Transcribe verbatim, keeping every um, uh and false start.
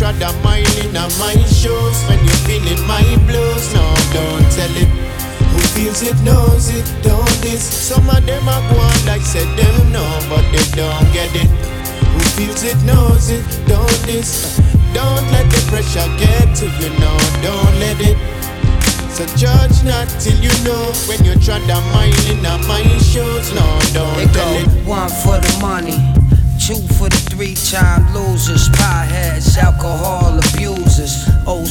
trod a mile in a my shoes, when you're feeling my blues, no, don't tell it. Who feels it knows it, don't this. Some of them are go on like said them know, but they don't get it. Who feels it knows it, don't this. Don't let the pressure get to you, no, don't let it. So judge not till you know, when you trod a mile in a my shoes, no, don't it tell go, it. one for the money, two for the three-time losers, pieheads, alcohol abusers.